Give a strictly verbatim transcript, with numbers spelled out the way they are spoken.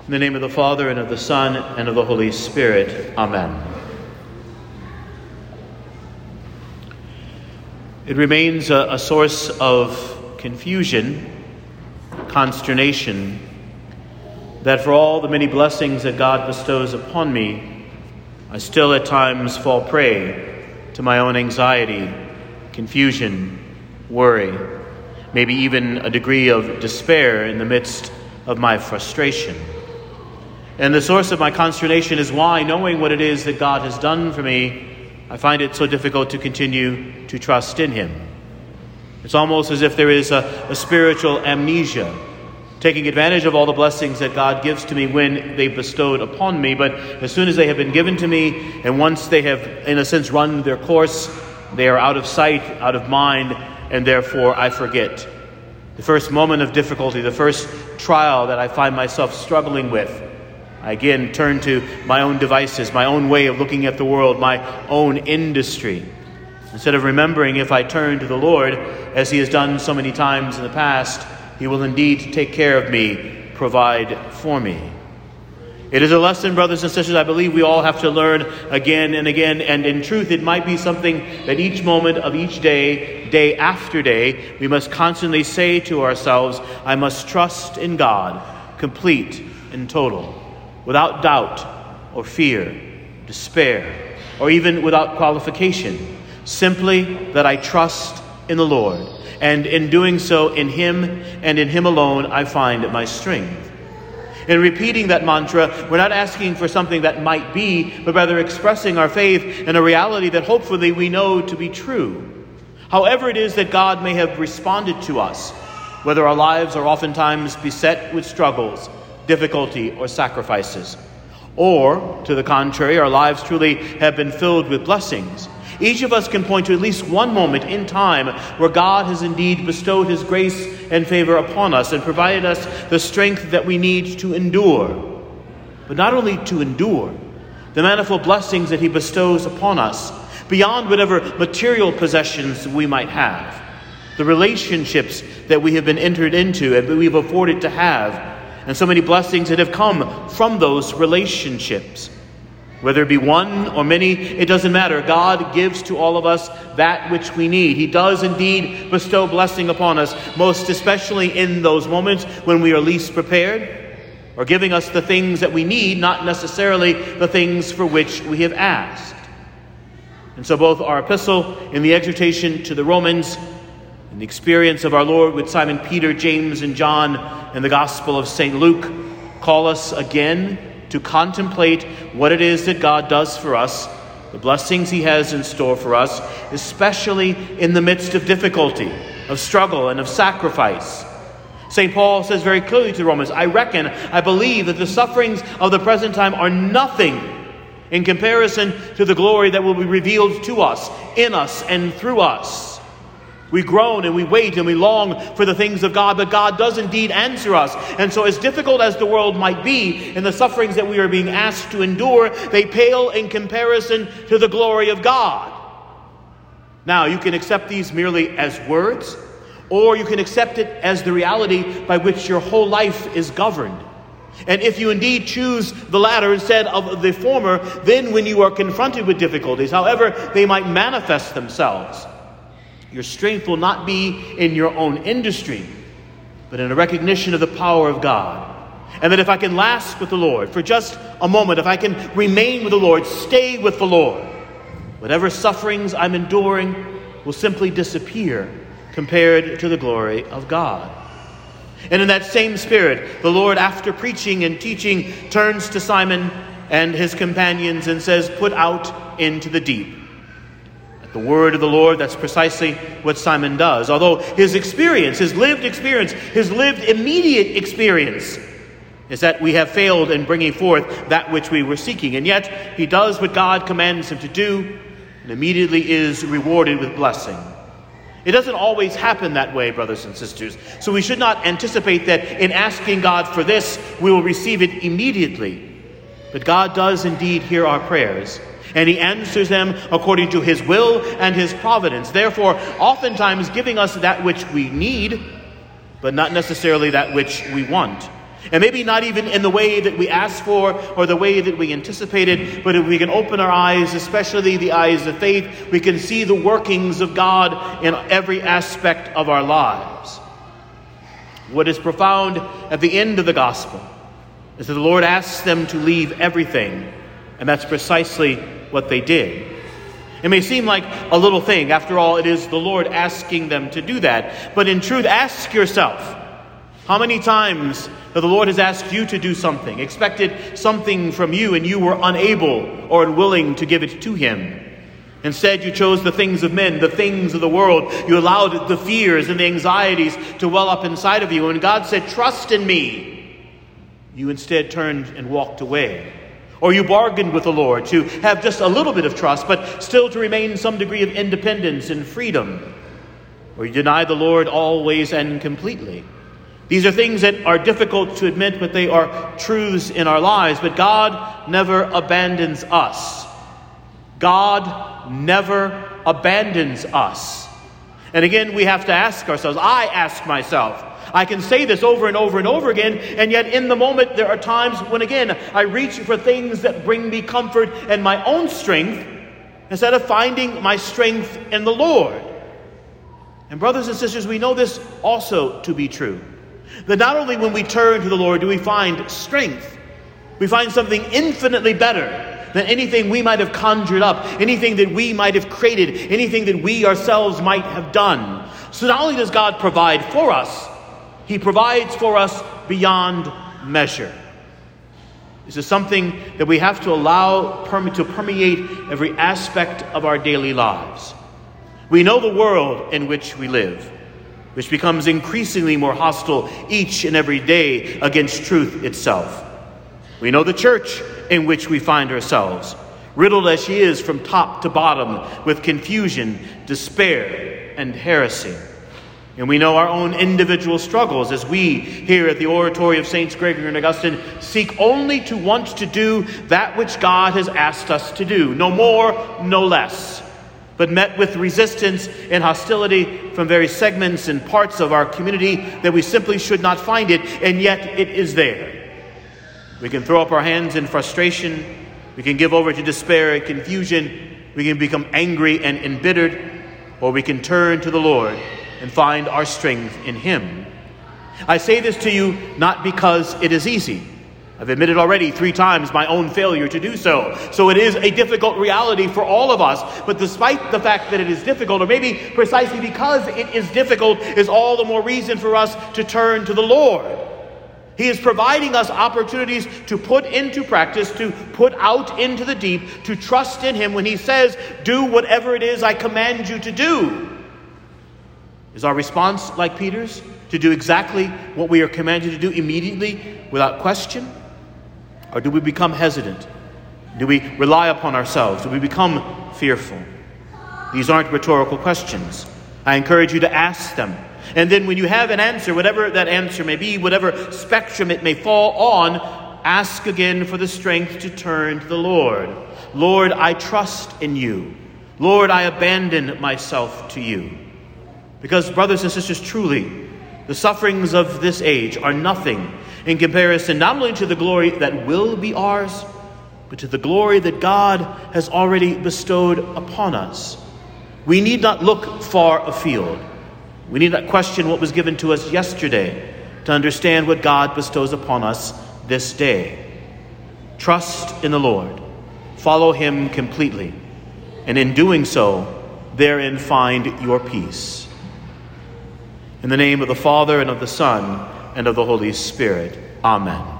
In the name of the Father, and of the Son, and of the Holy Spirit. Amen. It remains a, a source of confusion, consternation, that for all the many blessings that God bestows upon me, I still at times fall prey to my own anxiety, confusion, worry, maybe even a degree of despair in the midst of my frustration. And the source of my consternation is why, knowing what it is that God has done for me, I find it so difficult to continue to trust in him. It's almost as if there is a, a spiritual amnesia, taking advantage of all the blessings that God gives to me when they bestowed upon me. But as soon as they have been given to me, and once they have, in a sense, run their course, they are out of sight, out of mind, and therefore I forget. The first moment of difficulty, the first trial that I find myself struggling with, I again turn to my own devices, my own way of looking at the world, my own industry. Instead of remembering, if I turn to the Lord, as he has done so many times in the past, he will indeed take care of me, provide for me. It is a lesson, brothers and sisters, I believe we all have to learn again and again. And in truth, it might be something that each moment of each day, day after day, we must constantly say to ourselves, I must trust in God, complete and total, without doubt or fear, despair, or even without qualification. Simply that I trust in the Lord. And in doing so, in him and in him alone, I find my strength. In repeating that mantra, we're not asking for something that might be, but rather expressing our faith in a reality that hopefully we know to be true. However it is that God may have responded to us, whether our lives are oftentimes beset with struggles, difficulty, or sacrifices, or, to the contrary, our lives truly have been filled with blessings. Each of us can point to at least one moment in time where God has indeed bestowed his grace and favor upon us and provided us the strength that we need to endure. But not only to endure, the manifold blessings that he bestows upon us, beyond whatever material possessions we might have, the relationships that we have been entered into and that we've afforded to have, and so many blessings that have come from those relationships. Whether it be one or many, it doesn't matter. God gives to all of us that which we need. He does indeed bestow blessing upon us, most especially in those moments when we are least prepared, or giving us the things that we need, not necessarily the things for which we have asked. And so both our epistle in the exhortation to the Romans and the experience of our Lord with Simon Peter, James, and John in the Gospel of Saint Luke call us again to contemplate what it is that God does for us, the blessings he has in store for us, especially in the midst of difficulty, of struggle, and of sacrifice. Saint Paul says very clearly to the Romans, I reckon, I believe that the sufferings of the present time are nothing in comparison to the glory that will be revealed to us, in us, and through us. We groan and we wait and we long for the things of God, but God does indeed answer us. And so as difficult as the world might be and the sufferings that we are being asked to endure, they pale in comparison to the glory of God. Now, you can accept these merely as words, or you can accept it as the reality by which your whole life is governed. And if you indeed choose the latter instead of the former, then when you are confronted with difficulties, however they might manifest themselves, your strength will not be in your own industry, but in a recognition of the power of God. And that if I can last with the Lord for just a moment, if I can remain with the Lord, stay with the Lord, whatever sufferings I'm enduring will simply disappear compared to the glory of God. And in that same spirit, the Lord, after preaching and teaching, turns to Simon and his companions and says, put out into the deep. The word of the Lord, that's precisely what Simon does. Although his experience, his lived experience, his lived immediate experience is that we have failed in bringing forth that which we were seeking. And yet he does what God commands him to do and immediately is rewarded with blessing. It doesn't always happen that way, brothers and sisters. So we should not anticipate that in asking God for this, we will receive it immediately. But God does indeed hear our prayers, and he answers them according to his will and his providence. Therefore, oftentimes giving us that which we need, but not necessarily that which we want. And maybe not even in the way that we asked for or the way that we anticipated, but if we can open our eyes, especially the eyes of faith, we can see the workings of God in every aspect of our lives. What is profound at the end of the gospel is that the Lord asks them to leave everything, and that's precisely what they did. It may seem like a little thing. After all, it is the Lord asking them to do that. But in truth, ask yourself, how many times that the Lord has asked you to do something, expected something from you, and you were unable or unwilling to give it to him. Instead, you chose the things of men, the things of the world. You allowed the fears and the anxieties to well up inside of you. And God said, trust in me. You instead turned and walked away. Or you bargained with the Lord to have just a little bit of trust, but still to remain some degree of independence and freedom. Or you denied the Lord always and completely. These are things that are difficult to admit, but they are truths in our lives. But God never abandons us. God never abandons us. And again, we have to ask ourselves, I ask myself, I can say this over and over and over again, and yet in the moment there are times when again I reach for things that bring me comfort and my own strength instead of finding my strength in the Lord. And brothers and sisters, we know this also to be true. That not only when we turn to the Lord do we find strength, we find something infinitely better than anything we might have conjured up, anything that we might have created, anything that we ourselves might have done. So not only does God provide for us, he provides for us beyond measure. This is something that we have to allow to permeate every aspect of our daily lives. We know the world in which we live, which becomes increasingly more hostile each and every day against truth itself. We know the church in which we find ourselves, riddled as she is from top to bottom with confusion, despair, and heresy. And we know our own individual struggles as we, here at the oratory of Saints Gregory and Augustine, seek only to want to do that which God has asked us to do. No more, no less. But met with resistance and hostility from various segments and parts of our community that we simply should not find it, and yet it is there. We can throw up our hands in frustration. We can give over to despair and confusion. We can become angry and embittered, or we can turn to the Lord and find our strength in him. I say this to you not because it is easy. I've admitted already three times my own failure to do so. So it is a difficult reality for all of us. But despite the fact that it is difficult, or maybe precisely because it is difficult, is all the more reason for us to turn to the Lord. He is providing us opportunities to put into practice, to put out into the deep, to trust in him when he says, do whatever it is I command you to do. Is our response like Peter's? To do exactly what we are commanded to do immediately without question? Or do we become hesitant? Do we rely upon ourselves? Do we become fearful? These aren't rhetorical questions. I encourage you to ask them. And then when you have an answer, whatever that answer may be, whatever spectrum it may fall on, ask again for the strength to turn to the Lord. Lord, I trust in you. Lord, I abandon myself to you. Because, brothers and sisters, truly, the sufferings of this age are nothing in comparison not only to the glory that will be ours, but to the glory that God has already bestowed upon us. We need not look far afield. We need not question what was given to us yesterday to understand what God bestows upon us this day. Trust in the Lord. Follow him completely. And in doing so, therein find your peace. In the name of the Father, and of the Son, and of the Holy Spirit. Amen.